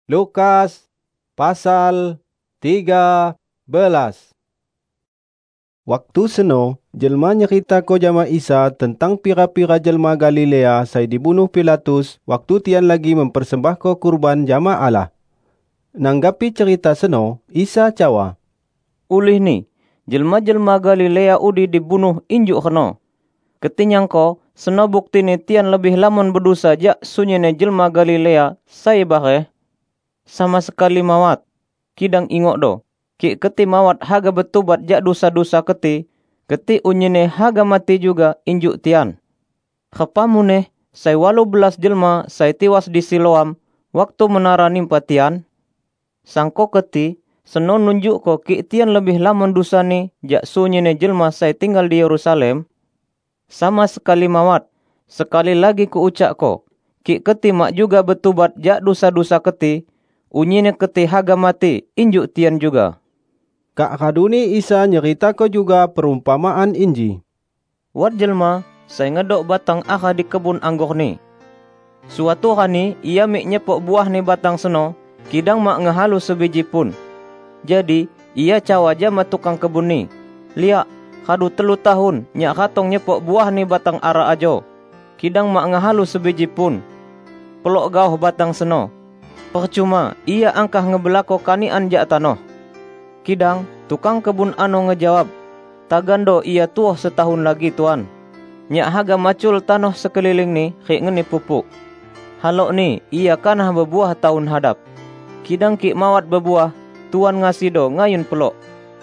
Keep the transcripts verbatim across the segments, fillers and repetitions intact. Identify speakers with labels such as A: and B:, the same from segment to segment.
A: Lukas pasal tiga belas. Waktu seno, jelma nyerita ko jama Isa tentang pira-pira jelma Galilea sai dibunuh Pilatus waktu tian lagi mempersembahko kurban jama Allah. Nanggapi cerita seno, Isa cawa,
B: "Ulih ni, jelma-jelma Galilea udi dibunuh injuk keno. Ketinyang ko, seno bukti ni tian lebih lamun berdosa jak sunyene jelma Galilea sai baheh. Sama sekali mawat. Kidang ingok do, ki keti mawat haga betubat jak dosa-dosa keti, keti unyene haga mati juga injuk tian. Kepamune, sai walu belas jelma sai tiwas di Siloam, waktu menara nimpa tian. Sangko keti, seno nunjuk ko ki tian lebih lamun dosa ni jak sunyene jelma sai tinggal di Yerusalem. Sama sekali mawat, sekali lagi ku ucak ko, ki keti mak juga betubat jak dosa-dosa keti, unyine keti haga mati injuk tian juga."
A: Kak kaduni Isa nyerita ko juga perumpamaan inji.
B: Wat jelma, saya ngedok batang aha di kebun anggur ni. Suatu hari ia mik nyepok buah ni batang seno, kidang mak ngehalu sebiji pun. Jadi, ia cawa jama tukang kebun ni, "Liak, kadu telu tahun nyak katong nyepok buah ni batang ara ajo, kidang mak ngehalu sebiji pun. Pelok gauh batang seno. Percuma ia angkah ngebelako kanian jak tanoh." Kidang tukang kebun ano ngejawab, "Tagando ia tuoh setahun lagi tuan. Nyak haga macul tanoh sekeliling ni khik ngeni pupuk. Halok ni ia kanah bebuah tahun hadap. Kidang ki mawat bebuah, tuan ngasih do ngayun pelok."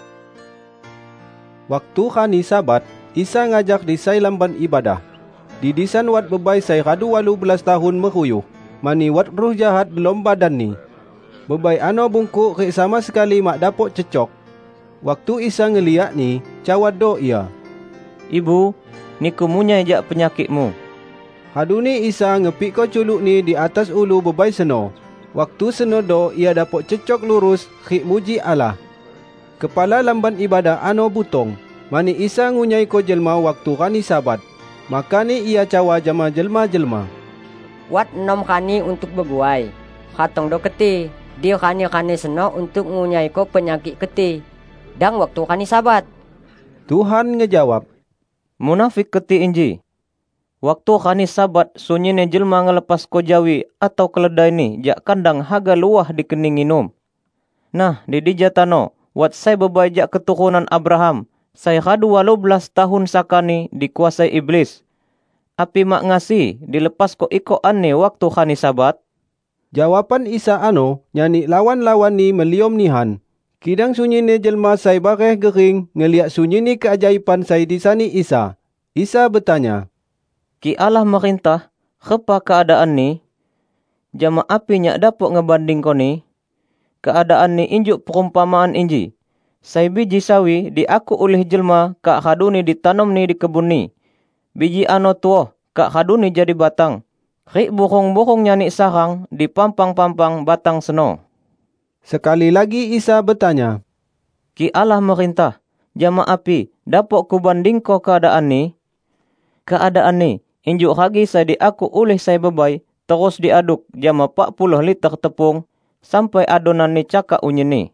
A: Waktu hari Sabat, Isa ngajak disai lamban ibadah. Di disan wat bebai sai radu walu belas tahun meruyuh. Mani wat ruh jahat belum badan ni. Bebai ano bungkuk rik sama sekali mak dapok cecok. Waktu Isa ngeliat ni, cawat do ia,
B: "Ibu, ni kumunyai jak penyakitmu."
A: Haduni Isa ngepik ko culuk ni di atas ulu bebai seno. Waktu seno do ia dapok cecok lurus rik muji Allah. Kepala lamban ibadah ano butong. Mani Isa ngunyai ko jelma waktu hari Sabat. Maka ni ia cawa jama jelma-jelma,
C: "Wat nom kani untuk bebuai. Katong do keti, dia kani-kani seno untuk ngunyai ko penyakit keti. Dang waktu kani Sabat."
A: Tuhan ngejawab,
B: "Munafik keti inji. Waktu kani Sabat sunyene jelma ngelepas ko jawi atau keledai ni jak kandang haga luah dikening inum. Nah, di dijatano, wat saya bebai jak keturunan Abraham, saya kadu walu belas tahun sakani dikuasai iblis. Api mak ngasi dilepas ko iko ane waktu kani Sabat?"
A: Jawapan Isa ano nyani lawan-lawan ni meliom nihan. Kidang sunyine jelma sai bareh gering ngeliat sunyine keajaiban sai disani Isa. Isa bertanya,
B: "Ki Allah merintah, kepa keadaan ni? Jama api nyak dapok ngebanding ko ni? Keadaan ni injuk perumpamaan inji. Sai biji sawi di aku oleh jelma kak haduni ditanam ni di kebun ni. Biji ano tuoh kak haduni jadi batang. Rik burung-burung nyani sarang di pampang-pampang batang seno."
A: Sekali lagi Isa bertanya,
B: "Ki Allah merintah, jama api dapok kubanding ko keadaan ni? Keadaan ni injuk hagi sai di aku oleh sai bebai terus diaduk jama empat puluh liter tepung sampai adonan ni cakak unyene."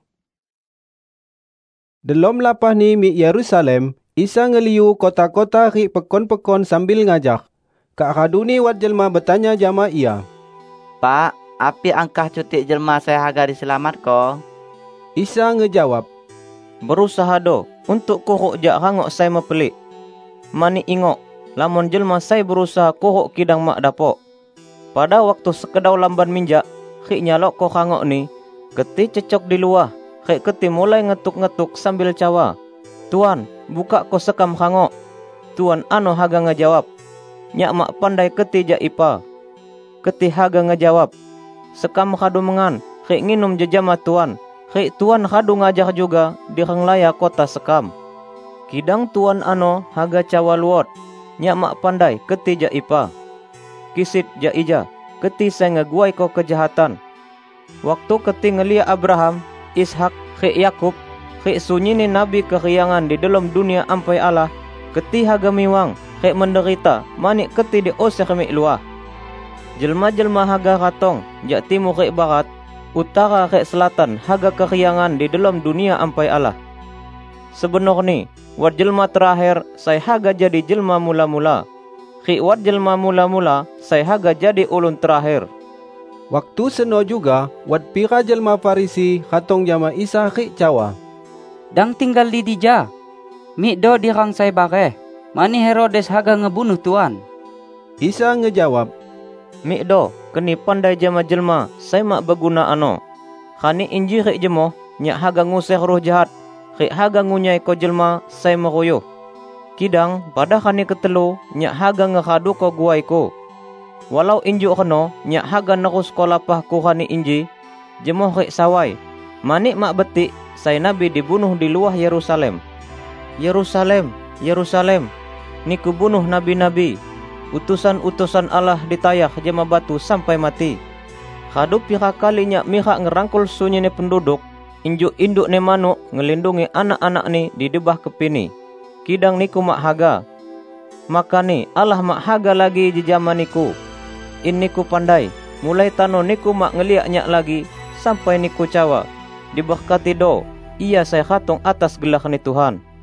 A: Delom lapah ni mi Yerusalem, Isa ngeliu kota-kota rik pekon-pekon sambil ngajak. Kak Raduni wat jelma bertanya jama ia,
D: "Pak, api angkah cutik jelma saya haga diselamat ko?"
A: Isa ngejawab,
B: "Berusaha do untuk kuruk jak rangok saya mepelik. Mani ingok, lamun jelma saya berusaha kuruk kidang mak dapok. Pada waktu sekedau lamban minjak, khik nyalok ko rangok ni, keti cecok di luar, khik keti mulai ngetuk-ngetuk sambil cawa, 'Tuan, buka ko sekam rangok.' Tuan ano haga ngejawab, 'Nyak mak pandai keti jak ipa.' Keti haga ngejawab, 'Sekam kadu mengan, khik nginum jejama tuan.' Khik tuan kadu ngajar juga di renglaya kota sekam. Kidang tuan ano haga cawa luot, 'Nyak mak pandai keti jak ipa.' Kisit jak ija, keti saya ngeguai ko kejahatan. Waktu keti ngelia Abraham, Ishak, khik Yakub, khik sunyini nabi keriangan di dalam dunia ampai Allah, keti haga miwang, khik menderita, manik keti diusir mik luah. Jelma-jelma haga ratong, jak timur rik barat, utara ke selatan haga keriangan di dalam dunia ampai Allah. Sebenarnya wat jelma terakhir saya haga jadi jelma mula-mula. Ki wat jelma mula-mula saya haga jadi ulun terakhir.
A: Waktu seno juga wat pira jelma Farisi katong jama Isa ki cawa.
E: Dang tinggal di dija. Mi do dirang saya bare. Mani Herodes haga ngebunuh Tuan.
A: Isa ngejawab,
B: Mi do, keni pandai jama jelma, saya mak berguna ano. Kani inji rik jemo, nyak haga ngusir roh jahat, rik haga ngunyai ko jelma, saya meroyoh. Kidang, pada kani ketelu, nyak haga ngekadu ko guai ko. Walau injuk keno, nyak haga nerus ko lapah ko kani inji, jemo rik sawai. Manik mak betik, saya nabi dibunuh di luar Yerusalem. Yerusalem, Yerusalem, niku bunuh nabi-nabi. Utusan-utusan Allah ditayak jema batu sampai mati. Kadu pira kalinya mihak ngerangkul sunyi ni penduduk, injuk induk ni manuk ngelindungi anak-anak ni di debah kepini. Kidang niku mak haga. Maka ni Allah mak haga lagi di zaman niku. In niku pandai, mulai tano niku mak ngeliak nyak lagi sampai niku cawa. Diberkati do, iya saya khatung atas gelah ni Tuhan.